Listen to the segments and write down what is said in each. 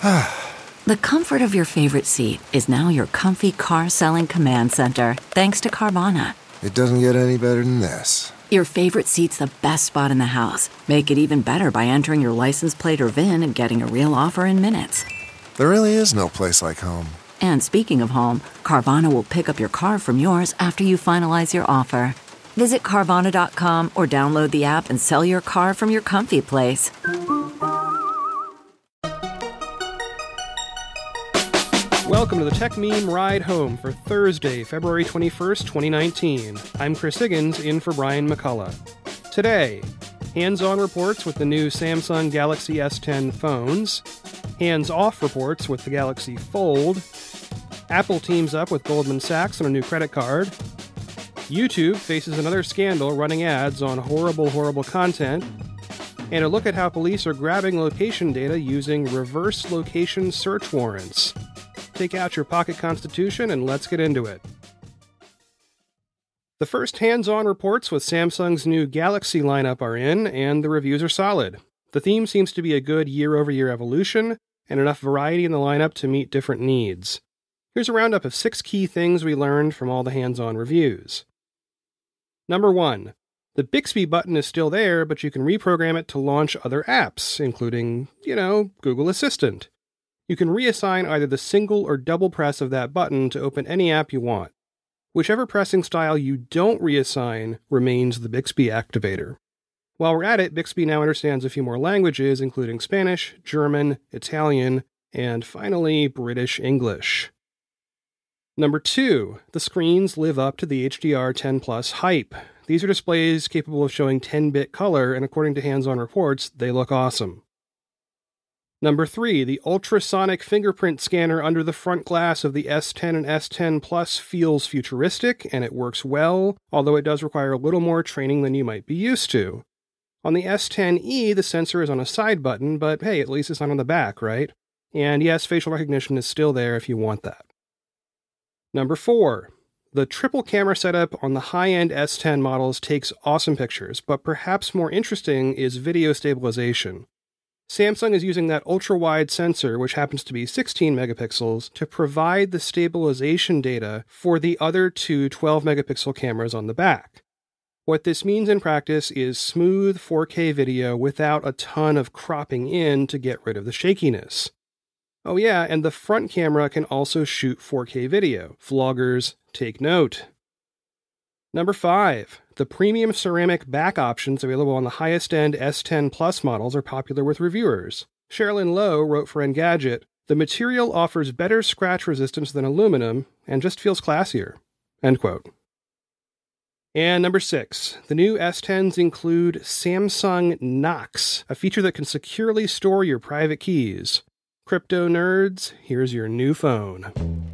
The comfort of your favorite seat is now your comfy car selling command center, thanks to Carvana. It doesn't get any better than this. Your favorite seat's the best spot in the house. Make it even better by entering your license plate or VIN and getting a real offer in minutes. There really is no place like home. And speaking of home, Carvana will pick up your car from yours after you finalize your offer. Visit Carvana.com or download the app and sell your car from your comfy place. Welcome to the Tech Meme Ride Home for Thursday, February 21st, 2019. I'm Chris Higgins, in for Brian McCullough. Today, hands-on reports with the new Samsung Galaxy S10 phones, hands-off reports with the Galaxy Fold, Apple teams up with Goldman Sachs on a new credit card, YouTube faces another scandal running ads on horrible content, and a look at how police are grabbing location data using reverse location search warrants. Take out your pocket constitution and let's get into it. The first hands-on reports with Samsung's new Galaxy lineup are in, and the reviews are solid. The theme seems to be a good year-over-year evolution, and enough variety in the lineup to meet different needs. Here's a roundup of 6 key things we learned from all the hands-on reviews. Number 1. The Bixby button is still there, but you can reprogram it to launch other apps, including, Google Assistant. You can reassign either the single or double press of that button to open any app you want. Whichever pressing style you don't reassign remains the Bixby activator. While we're at it, Bixby now understands a few more languages, including Spanish, German, Italian, and finally, British English. Number 2. The screens live up to the HDR10 Plus hype. These are displays capable of showing 10-bit color, and according to hands-on reports, they look awesome. Number 3, the ultrasonic fingerprint scanner under the front glass of the S10 and S10 Plus feels futuristic, and it works well, although it does require a little more training than you might be used to. On the S10e, the sensor is on a side button, but hey, at least it's not on the back, right? And yes, facial recognition is still there if you want that. Number 4, the triple camera setup on the high-end S10 models takes awesome pictures, but perhaps more interesting is video stabilization. Samsung is using that ultra-wide sensor, which happens to be 16 megapixels, to provide the stabilization data for the other two 12-megapixel cameras on the back. What this means in practice is smooth 4K video without a ton of cropping in to get rid of the shakiness. Oh yeah, and the front camera can also shoot 4K video. Vloggers, take note. Number 5. The premium ceramic back options available on the highest-end S10 Plus models are popular with reviewers. Sherilyn Lowe wrote for Engadget, "The material offers better scratch resistance than aluminum and just feels classier." End quote. And number 6. The new S10s include Samsung Knox, a feature that can securely store your private keys. Crypto nerds, here's your new phone.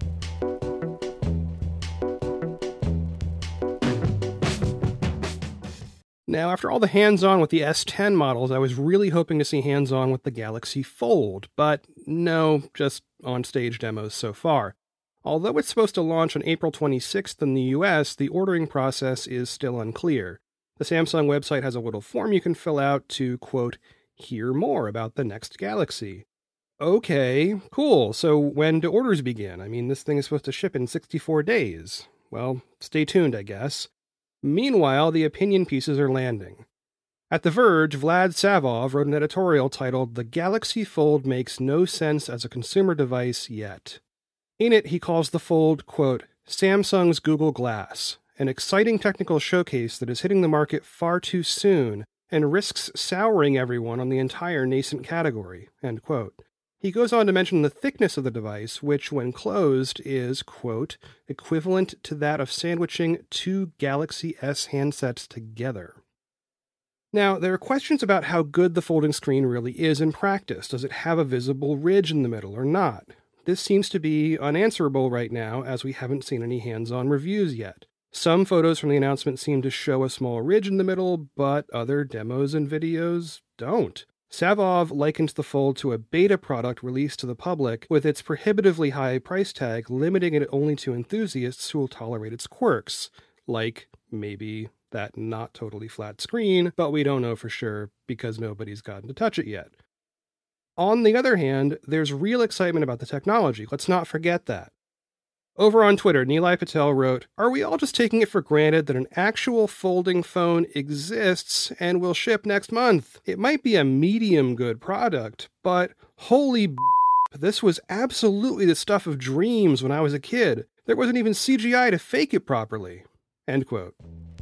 Now, after all the hands-on with the S10 models, I was really hoping to see hands-on with the Galaxy Fold, but no, just on-stage demos so far. Although it's supposed to launch on April 26th in the US, the ordering process is still unclear. The Samsung website has a little form you can fill out to, quote, hear more about the next Galaxy. Okay, cool, so when do orders begin? I mean, this thing is supposed to ship in 64 days. Well, stay tuned, I guess. Meanwhile, the opinion pieces are landing. At The Verge, Vlad Savov wrote an editorial titled "The Galaxy Fold Makes No Sense as a Consumer Device Yet." In it, he calls the Fold, quote, Samsung's Google Glass, an exciting technical showcase that is hitting the market far too soon and risks souring everyone on the entire nascent category, end quote. He goes on to mention the thickness of the device, which, when closed, is, quote, equivalent to that of sandwiching 2 Galaxy S handsets together. Now, there are questions about how good the folding screen really is in practice. Does it have a visible ridge in the middle or not? This seems to be unanswerable right now, as we haven't seen any hands-on reviews yet. Some photos from the announcement seem to show a small ridge in the middle, but other demos and videos don't. Savov likens the Fold to a beta product released to the public, with its prohibitively high price tag limiting it only to enthusiasts who will tolerate its quirks, like maybe that not totally flat screen, but we don't know for sure because nobody's gotten to touch it yet. On the other hand, there's real excitement about the technology. Let's not forget that. Over on Twitter, Nilay Patel wrote, "Are we all just taking it for granted that an actual folding phone exists and will ship next month? It might be a medium good product, but holy this was absolutely the stuff of dreams when I was a kid. There wasn't even CGI to fake it properly." End quote.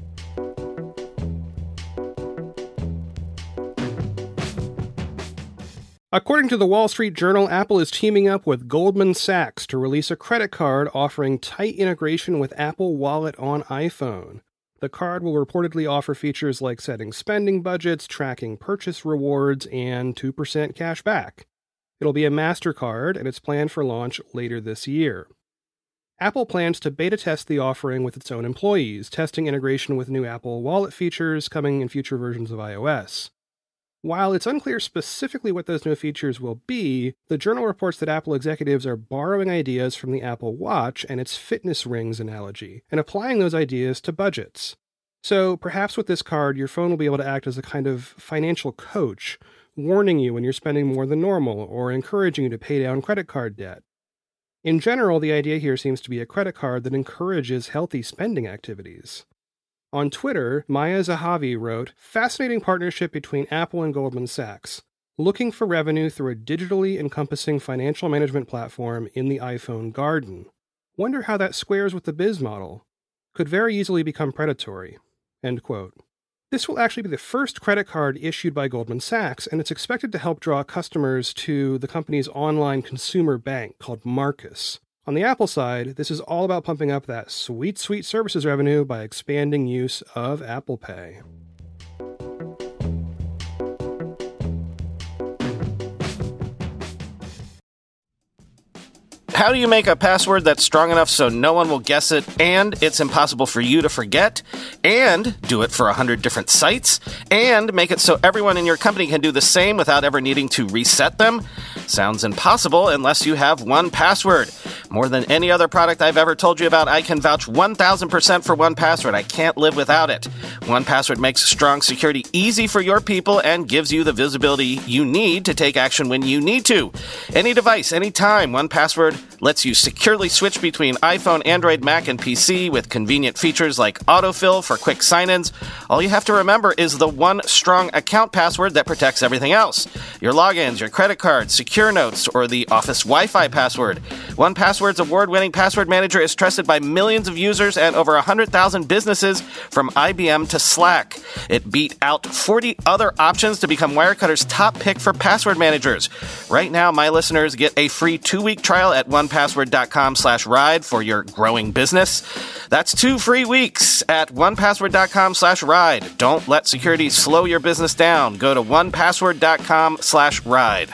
According to the Wall Street Journal, Apple is teaming up with Goldman Sachs to release a credit card offering tight integration with Apple Wallet on iPhone. The card will reportedly offer features like setting spending budgets, tracking purchase rewards, and 2% cash back. It'll be a MasterCard, and it's planned for launch later this year. Apple plans to beta test the offering with its own employees, testing integration with new Apple Wallet features coming in future versions of iOS. While it's unclear specifically what those new features will be, the Journal reports that Apple executives are borrowing ideas from the Apple Watch and its fitness rings analogy, and applying those ideas to budgets. So perhaps with this card, your phone will be able to act as a kind of financial coach, warning you when you're spending more than normal, or encouraging you to pay down credit card debt. In general, the idea here seems to be a credit card that encourages healthy spending activities. On Twitter, Maya Zahavi wrote, "Fascinating partnership between Apple and Goldman Sachs, looking for revenue through a digitally encompassing financial management platform in the iPhone garden. Wonder how that squares with the biz model. Could very easily become predatory." End quote. This will actually be the first credit card issued by Goldman Sachs, and it's expected to help draw customers to the company's online consumer bank called Marcus. On the Apple side, this is all about pumping up that sweet, sweet services revenue by expanding use of Apple Pay. How do you make a password that's strong enough so no one will guess it, and it's impossible for you to forget, and do it for 100 different sites, and make it so everyone in your company can do the same without ever needing to reset them? Sounds impossible unless you have 1Password. More than any other product I've ever told you about, I can vouch 1,000% for 1Password. I can't live without it. 1Password makes strong security easy for your people and gives you the visibility you need to take action when you need to. Any device, anytime, 1Password lets you securely switch between iPhone, Android, Mac, and PC with convenient features like autofill for quick sign-ins. All you have to remember is the one strong account password that protects everything else. Your logins, your credit cards, secure notes, or the Office Wi-Fi password. 1Password's award-winning password manager is trusted by millions of users and over 100,000 businesses from IBM to Slack. It beat out 40 other options to become Wirecutter's top pick for password managers. Right now, my listeners get a free 2-week trial at onepassword.com/ride for your growing business. That's 2 free weeks at onepassword.com/ride. Don't let security slow your business down. Go to onepassword.com/ride.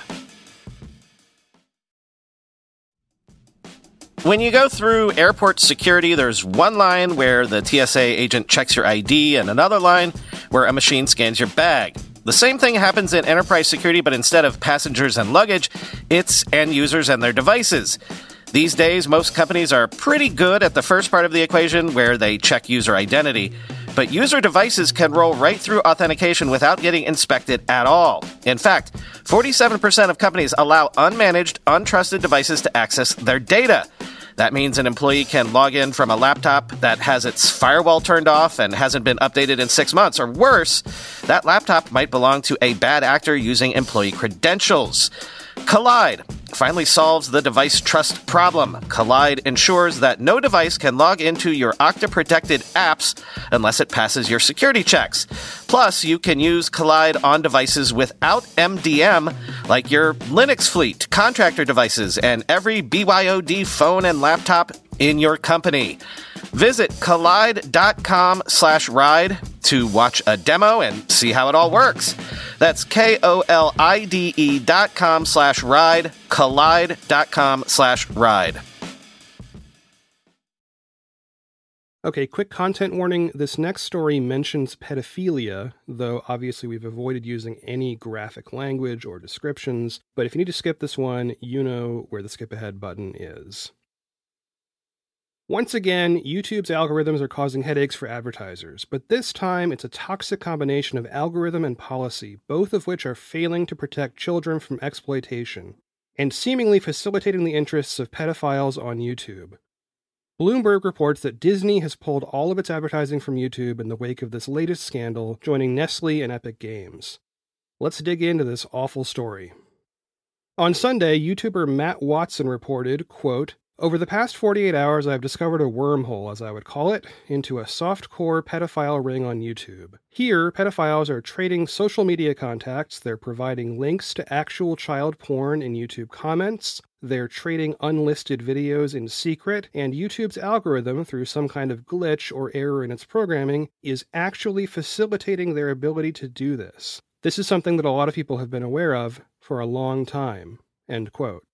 When you go through airport security, there's one line where the TSA agent checks your ID and another line where a machine scans your bag. The same thing happens in enterprise security, but instead of passengers and luggage, it's end users and their devices. These days, most companies are pretty good at the first part of the equation where they check user identity. But user devices can roll right through authentication without getting inspected at all. In fact, 47% of companies allow unmanaged, untrusted devices to access their data. That means an employee can log in from a laptop that has its firewall turned off and hasn't been updated in 6 months. Or worse, that laptop might belong to a bad actor using employee credentials. Kolide finally solves the device trust problem. Kolide ensures that no device can log into your Okta-protected apps unless it passes your security checks. Plus, you can use Kolide on devices without MDM, like your Linux fleet, contractor devices, and every BYOD phone and laptop in your company. Visit kolide.com/ride to watch a demo and see how it all works. That's KOLIDE.com/ride, kolide.com/ride. Okay, quick content warning. This next story mentions pedophilia, though obviously we've avoided using any graphic language or descriptions. But if you need to skip this one, you know where the skip ahead button is. Once again, YouTube's algorithms are causing headaches for advertisers, but this time it's a toxic combination of algorithm and policy, both of which are failing to protect children from exploitation, and seemingly facilitating the interests of pedophiles on YouTube. Bloomberg reports that Disney has pulled all of its advertising from YouTube in the wake of this latest scandal, joining Nestle and Epic Games. Let's dig into this awful story. On Sunday, YouTuber Matt Watson reported, quote, "Over the past 48 hours, I've discovered a wormhole, as I would call it, into a soft-core pedophile ring on YouTube. Here, pedophiles are trading social media contacts, they're providing links to actual child porn in YouTube comments, they're trading unlisted videos in secret, and YouTube's algorithm, through some kind of glitch or error in its programming, is actually facilitating their ability to do this. This is something that a lot of people have been aware of for a long time." End quote.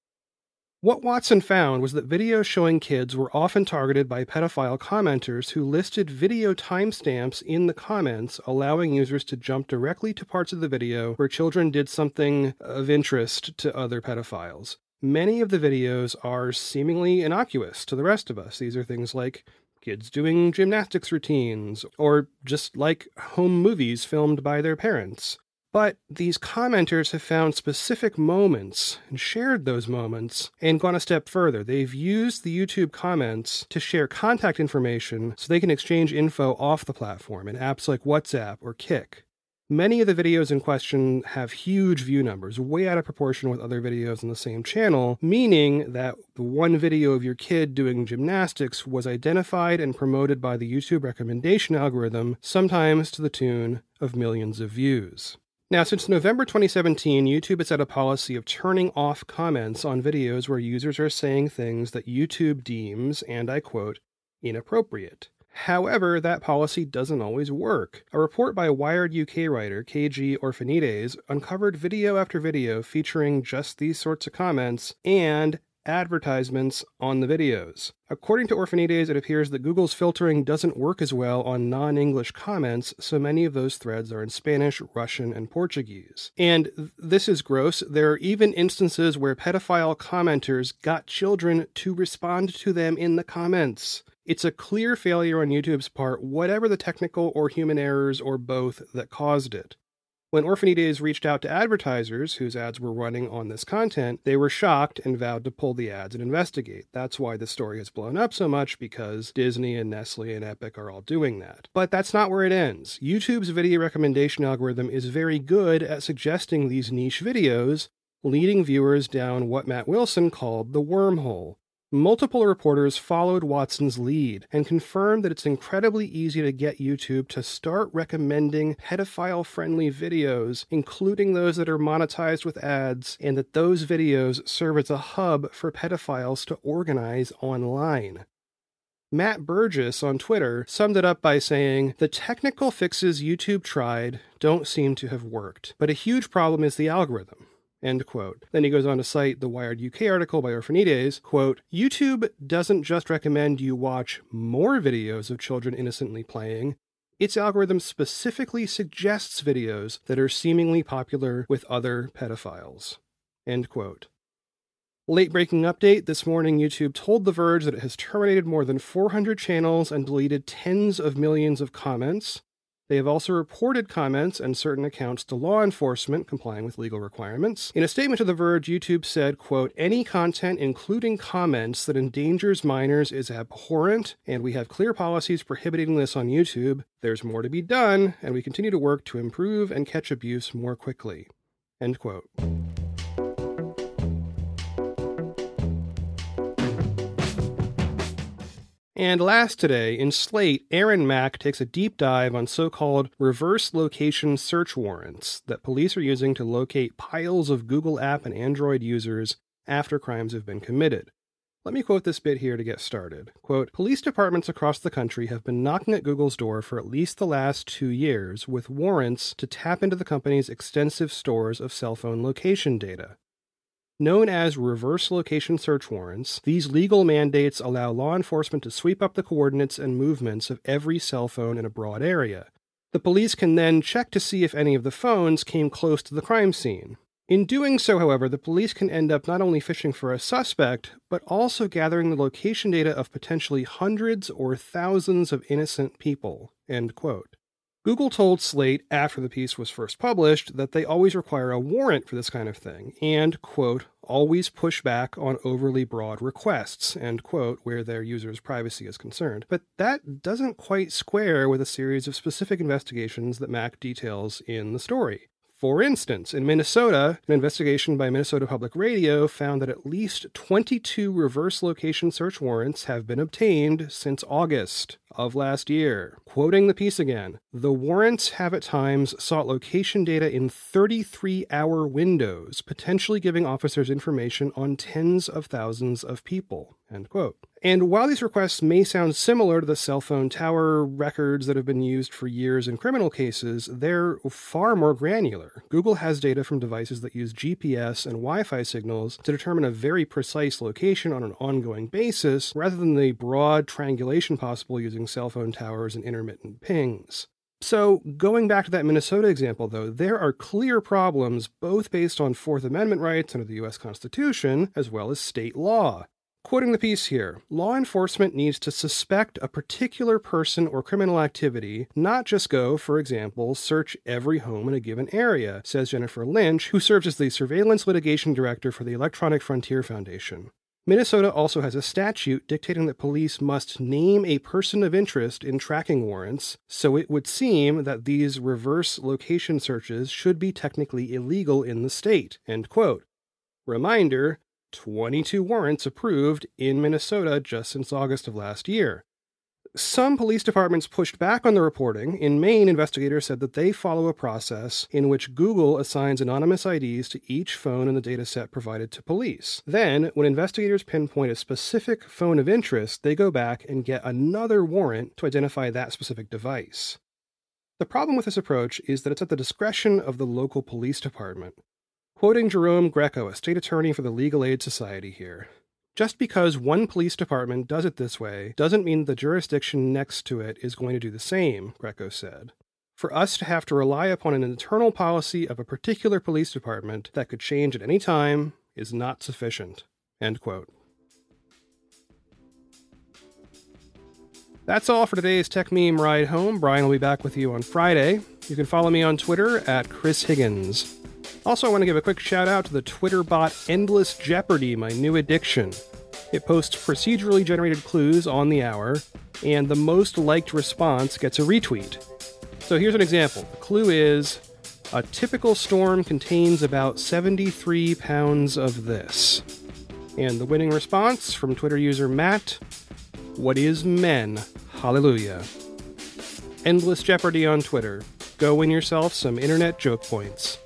What Watson found was that videos showing kids were often targeted by pedophile commenters who listed video timestamps in the comments, allowing users to jump directly to parts of the video where children did something of interest to other pedophiles. Many of the videos are seemingly innocuous to the rest of us. These are things like kids doing gymnastics routines, or just like home movies filmed by their parents. But these commenters have found specific moments and shared those moments and gone a step further. They've used the YouTube comments to share contact information so they can exchange info off the platform in apps like WhatsApp or Kik. Many of the videos in question have huge view numbers, way out of proportion with other videos on the same channel, meaning that the one video of your kid doing gymnastics was identified and promoted by the YouTube recommendation algorithm, sometimes to the tune of millions of views. Now, since November 2017, YouTube has had a policy of turning off comments on videos where users are saying things that YouTube deems, and I quote, inappropriate. However, that policy doesn't always work. A report by Wired UK writer KG Orphanides uncovered video after video featuring just these sorts of comments and advertisements on the videos. According to Orphanides, it appears that Google's filtering doesn't work as well on non-English comments, so many of those threads are in Spanish, Russian, and Portuguese. And this is gross. There are even instances where pedophile commenters got children to respond to them in the comments. It's a clear failure on YouTube's part, whatever the technical or human errors or both that caused it. When Orphanides reached out to advertisers whose ads were running on this content, they were shocked and vowed to pull the ads and investigate. That's why the story has blown up so much, because Disney and Nestle and Epic are all doing that. But that's not where it ends. YouTube's video recommendation algorithm is very good at suggesting these niche videos, leading viewers down what Matt Wilson called the wormhole. Multiple reporters followed Watson's lead and confirmed that it's incredibly easy to get YouTube to start recommending pedophile-friendly videos, including those that are monetized with ads, and that those videos serve as a hub for pedophiles to organize online. Matt Burgess on Twitter summed it up by saying, "The technical fixes YouTube tried don't seem to have worked, but a huge problem is the algorithm." End quote. Then he goes on to cite the Wired UK article by Orphanides, quote, "YouTube doesn't just recommend you watch more videos of children innocently playing, its algorithm specifically suggests videos that are seemingly popular with other pedophiles." End quote. Late-breaking update, this morning YouTube told The Verge that it has terminated more than 400 channels and deleted tens of millions of comments. They have also reported comments and certain accounts to law enforcement, complying with legal requirements. In a statement to The Verge, YouTube said, quote, "Any content, including comments that endangers minors, is abhorrent, and we have clear policies prohibiting this on YouTube. There's more to be done, and we continue to work to improve and catch abuse more quickly." End quote. And last today, in Slate, Aaron Mack takes a deep dive on so-called reverse location search warrants that police are using to locate piles of Google app and Android users after crimes have been committed. Let me quote this bit here to get started. Quote, "Police departments across the country have been knocking at Google's door for at least the last 2 years with warrants to tap into the company's extensive stores of cell phone location data. Known as reverse location search warrants, these legal mandates allow law enforcement to sweep up the coordinates and movements of every cell phone in a broad area. The police can then check to see if any of the phones came close to the crime scene. In doing so, however, the police can end up not only fishing for a suspect, but also gathering the location data of potentially hundreds or thousands of innocent people, end quote. Google told Slate after the piece was first published that they always require a warrant for this kind of thing and, quote, always push back on overly broad requests, end quote, where their users' privacy is concerned. But that doesn't quite square with a series of specific investigations that Mac details in the story. For instance, in Minnesota, an investigation by Minnesota Public Radio found that at least 22 reverse location search warrants have been obtained since August of last year. Quoting the piece again, the warrants have at times sought location data in 33-hour windows, potentially giving officers information on tens of thousands of people, end quote. And while these requests may sound similar to the cell phone tower records that have been used for years in criminal cases, they're far more granular. Google has data from devices that use GPS and Wi-Fi signals to determine a very precise location on an ongoing basis, rather than the broad triangulation possible using cell phone towers and intermittent pings. So, going back to that Minnesota example, though, there are clear problems both based on Fourth Amendment rights under the U.S. Constitution as well as state law. Quoting the piece here, law enforcement needs to suspect a particular person or criminal activity, not just go, for example, search every home in a given area, says Jennifer Lynch, who serves as the Surveillance Litigation Director for the Electronic Frontier Foundation. Minnesota also has a statute dictating that police must name a person of interest in tracking warrants, so it would seem that these reverse location searches should be technically illegal in the state, end quote. Reminder, 22 warrants approved in Minnesota just since August of last year. Some police departments pushed back on the reporting. In Maine, investigators said that they follow a process in which Google assigns anonymous IDs to each phone in the dataset provided to police. Then, when investigators pinpoint a specific phone of interest, they go back and get another warrant to identify that specific device. The problem with this approach is that it's at the discretion of the local police department. Quoting Jerome Greco, a state attorney for the Legal Aid Society here, just because one police department does it this way doesn't mean the jurisdiction next to it is going to do the same, Greco said. For us to have to rely upon an internal policy of a particular police department that could change at any time is not sufficient, end quote. That's all for today's Tech Meme Ride Home. Brian will be back with you on Friday. You can follow me on Twitter at Chris Higgins. Also, I want to give a quick shout out to the Twitter bot Endless Jeopardy, my new addiction. It posts procedurally generated clues on the hour, and the most liked response gets a retweet. So here's an example. The clue is, a typical storm contains about 73 pounds of this. And the winning response from Twitter user Matt, what is men? Hallelujah. Endless Jeopardy on Twitter. Go win yourself some internet joke points.